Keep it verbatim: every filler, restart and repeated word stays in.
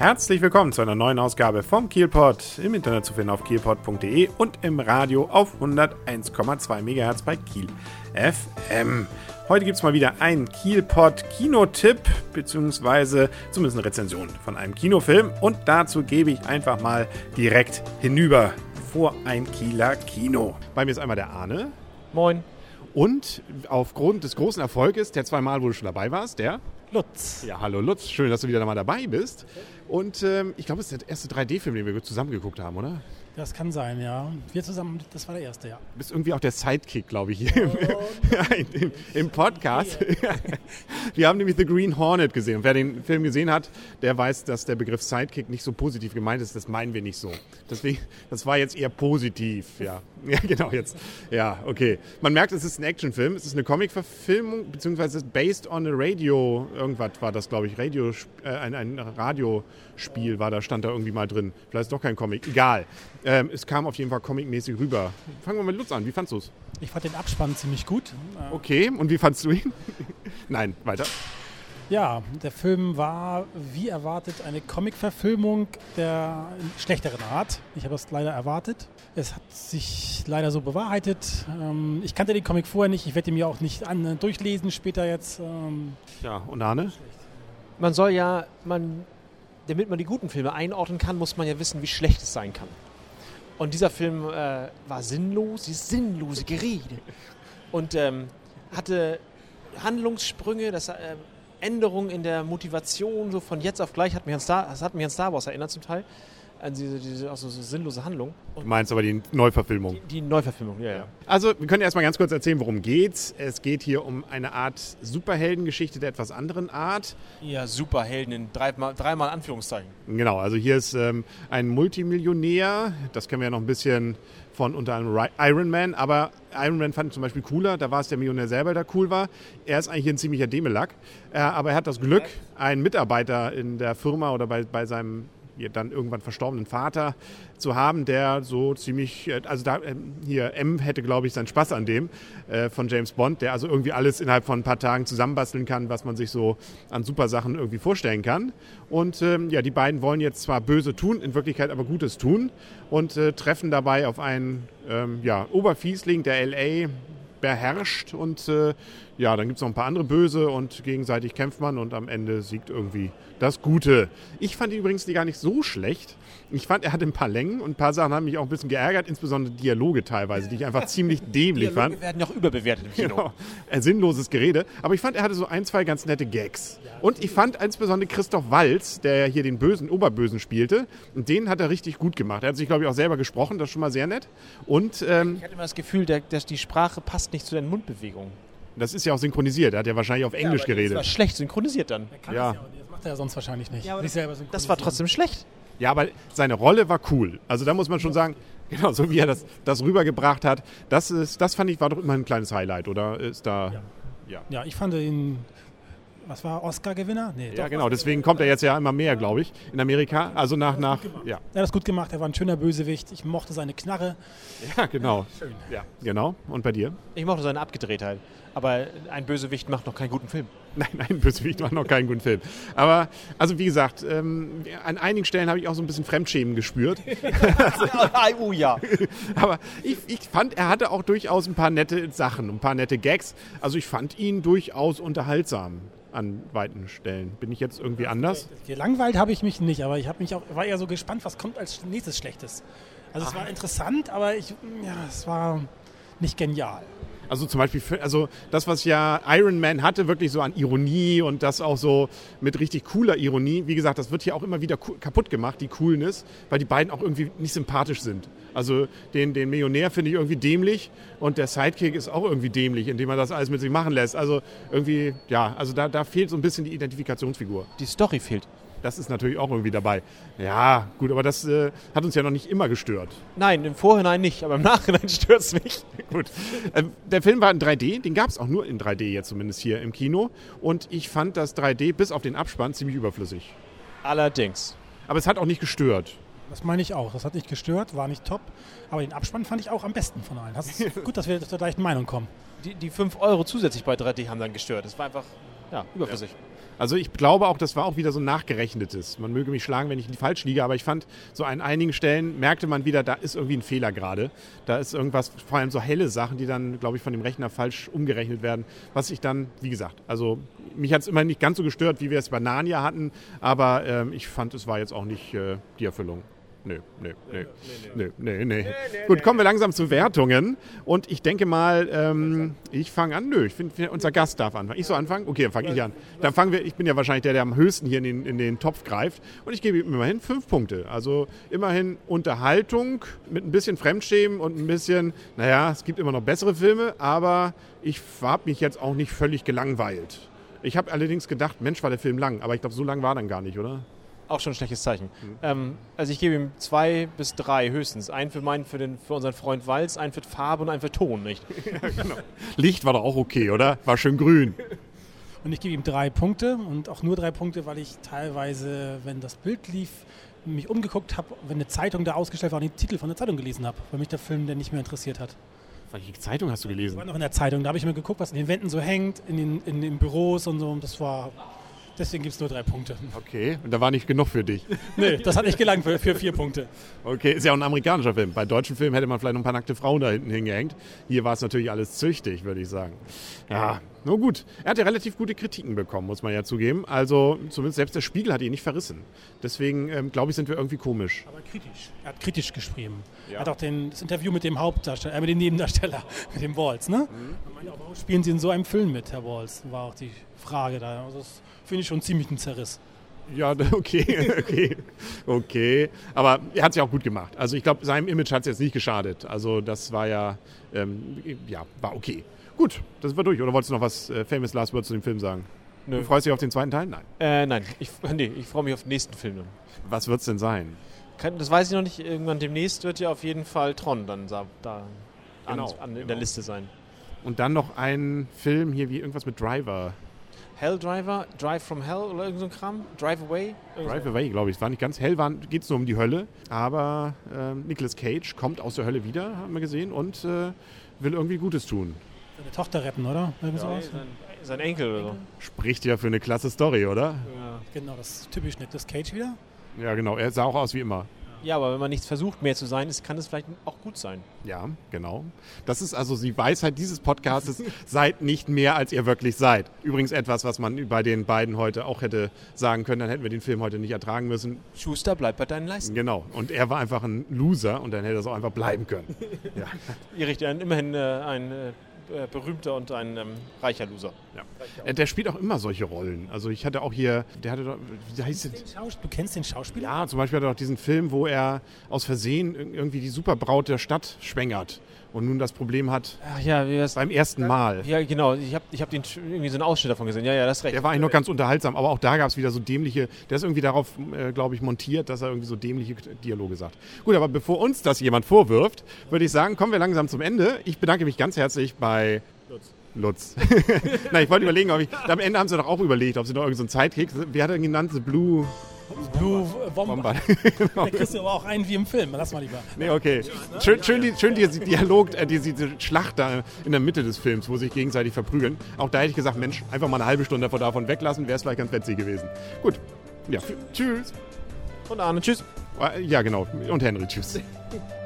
Herzlich willkommen zu einer neuen Ausgabe vom Kielpot. Im Internet zu finden auf kielpot punkt de und im Radio auf hunderteins Komma zwei Megahertz bei Kiel F M. Heute gibt es mal wieder einen Kielpot-Kinotipp, beziehungsweise zumindest eine Rezension von einem Kinofilm. Und dazu gebe ich einfach mal direkt hinüber vor ein Kieler Kino. Bei mir ist einmal der Arne. Moin. Und aufgrund des großen Erfolges, der zweimal, wo du schon dabei warst, der Lutz. Ja, hallo Lutz, schön, dass du wieder mal dabei bist. Und ähm, ich glaube, es ist der erste drei D-Film, den wir zusammen geguckt haben, oder? Das kann sein, ja. Wir zusammen, das war der erste, ja. Du bist irgendwie auch der Sidekick, glaube ich, hier oh, im, im, im Podcast. Wir haben nämlich The Green Hornet gesehen. Und wer den Film gesehen hat, der weiß, dass der Begriff Sidekick nicht so positiv gemeint ist. Das meinen wir nicht so. Deswegen, das war jetzt eher positiv, ja. Ja, genau, jetzt. Ja, okay. Man merkt, es ist ein Actionfilm. Es ist eine Comic-Verfilmung, beziehungsweise based on a Radio, irgendwas war das, glaube ich, Radio, äh, ein, ein Radiospiel war da, stand da irgendwie mal drin. Vielleicht ist doch kein Comic. Egal. Ähm, es kam auf jeden Fall comicmäßig rüber. Fangen wir mit Lutz an. Wie fandst du es? Ich fand den Abspann ziemlich gut. Okay, und wie fandst du ihn? Nein, weiter. Ja, der Film war, wie erwartet, eine Comic-Verfilmung der schlechteren Art. Ich habe es leider erwartet. Es hat sich leider so bewahrheitet. Ich kannte den Comic vorher nicht. Ich werde ihn mir auch nicht an, durchlesen später jetzt. Ja, und Arne? Man soll ja, man, damit man die guten Filme einordnen kann, muss man ja wissen, wie schlecht es sein kann. Und dieser Film äh, war sinnlos, dieses sinnlose Gerede. Und ähm, hatte Handlungssprünge, das äh, Änderungen in der Motivation, so von jetzt auf gleich, hat mich an Star, das hat mich an Star Wars erinnert zum Teil, an diese, diese auch so, so sinnlose Handlung. Du meinst aber die Neuverfilmung? Die, die Neuverfilmung, ja, ja. Also, wir können erstmal ganz kurz erzählen, worum geht's. Es geht hier um eine Art Superheldengeschichte der etwas anderen Art. Ja, Superhelden in dreimal, dreimal Anführungszeichen. Genau, also hier ist ähm, ein Multimillionär, das kennen wir ja noch ein bisschen von unter anderem Iron Man, aber Iron Man fand ich zum Beispiel cooler, da war es der Millionär selber, der cool war. Er ist eigentlich ein ziemlicher Demelack, äh, aber er hat das Glück, einen Mitarbeiter in der Firma oder bei, bei seinem dann irgendwann verstorbenen Vater zu haben, der so ziemlich, also da hier M hätte, glaube ich, seinen Spaß an dem äh, von James Bond, der also irgendwie alles innerhalb von ein paar Tagen zusammenbasteln kann, was man sich so an super Sachen irgendwie vorstellen kann. Und ähm, ja, die beiden wollen jetzt zwar böse tun, in Wirklichkeit aber Gutes tun und äh, treffen dabei auf einen ähm, ja, Oberfiesling, der L A beherrscht und äh, ja, dann gibt es noch ein paar andere Böse und gegenseitig kämpft man und am Ende siegt irgendwie das Gute. Ich fand ihn übrigens gar nicht so schlecht. Ich fand, er hatte ein paar Längen und ein paar Sachen haben mich auch ein bisschen geärgert, insbesondere Dialoge teilweise, die ich einfach ziemlich dämlich Dialoge fand. Die werden ja auch überbewertet im Kino. Genau, ein sinnloses Gerede. Aber ich fand, er hatte so ein, zwei ganz nette Gags. Und ich fand insbesondere Christoph Waltz, der hier den bösen Oberbösen spielte, und den hat er richtig gut gemacht. Er hat sich, glaube ich, auch selber gesprochen, das ist schon mal sehr nett. Und ähm, ich hatte immer das Gefühl, dass die Sprache passt nicht zu den Mundbewegungen. Das ist ja auch synchronisiert. Er hat ja wahrscheinlich auf Englisch ja, geredet. Das war schlecht synchronisiert dann. Er kann ja. das, ja, das macht er ja sonst wahrscheinlich nicht. Ja, nicht das, selber das war trotzdem schlecht. Ja, aber seine Rolle war cool. Also da muss man schon sagen, genau, so wie er das, das rübergebracht hat, das, ist, das fand ich, war doch immer ein kleines Highlight, oder? Ist da, ja. Ja. ja, ich fand ihn, was war, Oscar-Gewinner? Nee, ja, doch, genau, deswegen kommt er jetzt ja immer mehr, glaube ich, in Amerika. Also nach, nach, ja. Er hat das gut gemacht, er war ein schöner Bösewicht, ich mochte seine Knarre. Ja, genau. Ja, schön. Ja, genau. Und bei dir? Ich mochte seine Abgedrehtheit. Aber ein Bösewicht macht noch keinen guten Film. Nein, ein Bösewicht macht noch keinen guten Film. Aber, also wie gesagt, ähm, an einigen Stellen habe ich auch so ein bisschen Fremdschämen gespürt. Oh ja. Aber ich, ich fand, er hatte auch durchaus ein paar nette Sachen, ein paar nette Gags. Also ich fand ihn durchaus unterhaltsam an weiten Stellen. Bin ich jetzt irgendwie anders? Gelangweilt habe ich mich nicht, aber ich habe mich auch, war eher so gespannt, was kommt als nächstes Schlechtes. Also es war interessant, aber ich, ja, es war nicht genial. Also zum Beispiel, für, also das, was ja Iron Man hatte, wirklich so an Ironie und das auch so mit richtig cooler Ironie, wie gesagt, das wird hier auch immer wieder kaputt gemacht, die Coolness, weil die beiden auch irgendwie nicht sympathisch sind. Also den, den Millionär finde ich irgendwie dämlich und der Sidekick ist auch irgendwie dämlich, indem man das alles mit sich machen lässt. Also irgendwie, ja, also da, da fehlt so ein bisschen die Identifikationsfigur. Die Story fehlt. Das ist natürlich auch irgendwie dabei. Ja, gut, aber das äh, hat uns ja noch nicht immer gestört. Nein, im Vorhinein nicht, aber im Nachhinein stört es mich. Gut. Ähm, der Film war in drei D, den gab es auch nur in drei D jetzt zumindest hier im Kino. Und ich fand das drei D bis auf den Abspann ziemlich überflüssig. Allerdings. Aber es hat auch nicht gestört. Das meine ich auch. Das hat nicht gestört, war nicht top. Aber den Abspann fand ich auch am besten von allen. Das ist gut, dass wir zur gleichen Meinung kommen. Die, die fünf Euro zusätzlich bei drei D haben dann gestört. Das war einfach... ja, überflüssig. Ja. Also ich glaube auch, das war auch wieder so ein nachgerechnetes. Man möge mich schlagen, wenn ich falsch liege, aber ich fand, so an einigen Stellen merkte man wieder, da ist irgendwie ein Fehler gerade. Da ist irgendwas, vor allem so helle Sachen, die dann, glaube ich, von dem Rechner falsch umgerechnet werden. Was ich dann, wie gesagt, also mich hat es immer nicht ganz so gestört, wie wir es bei Narnia hatten, aber ähm, ich fand, es war jetzt auch nicht äh, die Erfüllung. Nö, nö, nö, nö, nö, nö. Gut, kommen wir langsam zu Wertungen. Und ich denke mal, ähm, ich fange an. Nö, ich finde, unser Gast darf anfangen. Ich soll anfangen? Okay, dann fange ich an. Dann fangen wir, ich bin ja wahrscheinlich der, der am höchsten hier in den, in den Topf greift. Und ich gebe ihm immerhin fünf Punkte. Also immerhin Unterhaltung mit ein bisschen Fremdschämen und ein bisschen, naja, es gibt immer noch bessere Filme, aber ich habe mich jetzt auch nicht völlig gelangweilt. Ich habe allerdings gedacht, Mensch, war der Film lang. Aber ich glaube, so lang war dann gar nicht, oder? Auch schon ein schlechtes Zeichen. Mhm. Ähm, also ich gebe ihm zwei bis drei höchstens. Einen für meinen, für, den, für unseren Freund Walz, einen für Farbe und einen für Ton, nicht? Ja, genau. Licht war doch auch okay, oder? War schön grün. Und ich gebe ihm drei Punkte und auch nur drei Punkte, weil ich teilweise, wenn das Bild lief, mich umgeguckt habe, wenn eine Zeitung da ausgestellt war und den Titel von der Zeitung gelesen habe, weil mich der Film dann nicht mehr interessiert hat. Welche Zeitung hast du gelesen? Das war noch in der Zeitung, da habe ich mir geguckt, was in den Wänden so hängt, in den, in den Büros und so, und das war... Deswegen gibt es nur drei Punkte. Okay, und da war nicht genug für dich? Nee, das hat nicht gelangt für, für vier Punkte. Okay, ist ja auch ein amerikanischer Film. Bei deutschen Filmen hätte man vielleicht noch ein paar nackte Frauen da hinten hingehängt. Hier war es natürlich alles züchtig, würde ich sagen. Ja, nur gut. Er hat ja relativ gute Kritiken bekommen, muss man ja zugeben. Also zumindest selbst der Spiegel hat ihn nicht verrissen. Deswegen, ähm, glaube ich, sind wir irgendwie komisch. Aber kritisch. Er hat kritisch geschrieben. Ja. Er hat auch den, das Interview mit dem Hauptdarsteller, äh, mit dem Nebendarsteller, mit dem Waltz, ne? Mhm. Meine, warum spielen Sie in so einem Film mit, Herr Waltz? War auch die Frage da. Also das finde ich schon ziemlich ein Zerriss. Ja, okay, okay, okay. Aber er hat es ja auch gut gemacht. Also ich glaube, seinem Image hat es jetzt nicht geschadet. Also das war ja, ähm, ja, war okay. Gut, das war durch. Oder wolltest du noch was äh, Famous Last Words zu dem Film sagen? Nö. Du freust dich auf den zweiten Teil? Nein. Äh, nein, ich, nee, ich freue mich auf den nächsten Film. Was wird es denn sein? Kann, das weiß ich noch nicht. Irgendwann demnächst wird ja auf jeden Fall Tron dann da, da genau, an, an, in genau. der Liste sein. Und dann noch ein Film hier wie irgendwas mit Driver. Hell Driver, Drive from Hell oder irgend so ein Kram? Drive Away? Drive Away, glaube ich. Es war nicht ganz hell, geht es nur um die Hölle. Aber ähm, Nicolas Cage kommt aus der Hölle wieder, haben wir gesehen, und äh, will irgendwie Gutes tun. Seine Tochter retten, oder? Ja, sein, sein Enkel oder so. Spricht ja für eine klasse Story, oder? Ja, genau, das ist typisch Nicolas Cage wieder. Ja, genau. Er sah auch aus wie immer. Ja, aber wenn man nicht versucht, mehr zu sein, kann es vielleicht auch gut sein. Ja, genau. Das ist also die Weisheit dieses Podcasts. Seid nicht mehr, als ihr wirklich seid. Übrigens etwas, was man bei den beiden heute auch hätte sagen können. Dann hätten wir den Film heute nicht ertragen müssen. Schuster, bleib bei deinen Leisten. Genau. Und er war einfach ein Loser und dann hätte es auch einfach bleiben können. Ja. Ihr richtet immerhin äh, ein äh, berühmter und ein ähm, reicher Loser. Ja. Der spielt auch immer solche Rollen. Also ich hatte auch hier, der hatte doch, wie heißt es? Du kennst den Schauspieler? Ja, zum Beispiel hat er doch diesen Film, wo er aus Versehen irgendwie die Superbraut der Stadt schwängert und nun das Problem hat Ach ja, wie beim ersten Mal. Ja, genau. Ich habe ich hab den irgendwie so einen Ausschnitt davon gesehen. Ja, ja, das ist recht. Der war eigentlich noch ganz unterhaltsam, aber auch da gab es wieder so dämliche, der ist irgendwie darauf, äh, glaube ich, montiert, dass er irgendwie so dämliche Dialoge sagt. Gut, aber bevor uns das jemand vorwirft, würde ich sagen, kommen wir langsam zum Ende. Ich bedanke mich ganz herzlich bei Lutz. Lutz. Nein, ich wollte überlegen, ob ich, am Ende haben sie doch auch überlegt, ob sie noch irgendeinen so Sidekick, wie hat er ihn genannt? The Blue... Blue Wombat. Da kriegst du aber auch einen wie im Film. Lass mal lieber. Nee, okay. Schön, schön, die, schön dieser Dialog, äh, diese Schlacht da in der Mitte des Films, wo sie sich gegenseitig verprügeln. Auch da hätte ich gesagt, Mensch, einfach mal eine halbe Stunde davon weglassen, wäre es vielleicht ganz witzig gewesen. Gut. Ja, tschüss. Und Arne, tschüss. Ja, genau. Und Henry, tschüss.